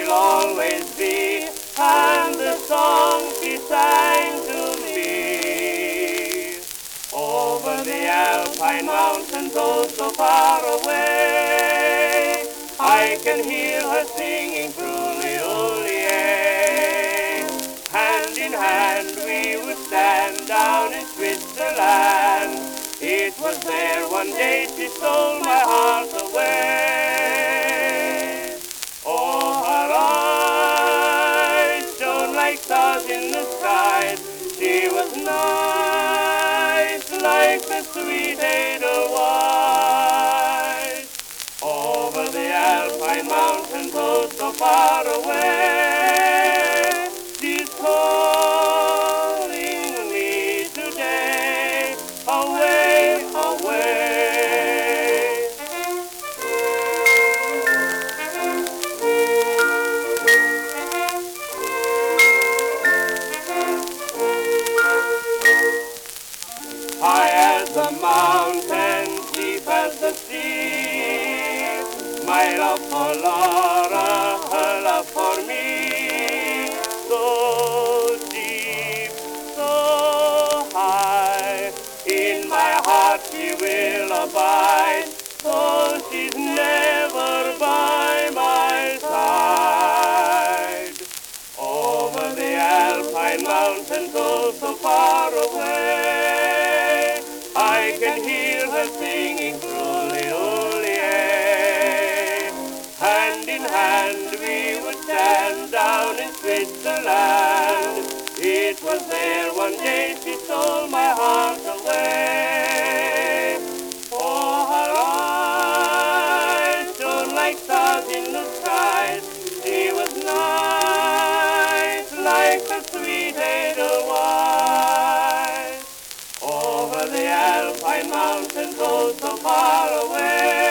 will always be, and the song she sang to me. Over the Alpine mountains, oh so far away, I can hear her singing truly, hand in hand we would stand down in Switzerland. It was there one day she stole my heart away. Oh, her eyes shone like stars in the skies. She was nice like the sweet Edelweiss. Over the Alpine mountains, oh so far away, she's calling me today, away, away. High as the mountain, deep as the sea, my love for Laura, her love for me, so deep, so high, in my heart she will abide, so she's never by my side. Over the Alpine mountains, oh so far away, I can hear her singing truly, hand in hand we would stand down in Switzerland. It was there one day she stole my heart away. Oh, her eyes shone like stars in the skies. She was nice like the sweet Edelweiss. Over the Alpine mountains, oh so far away,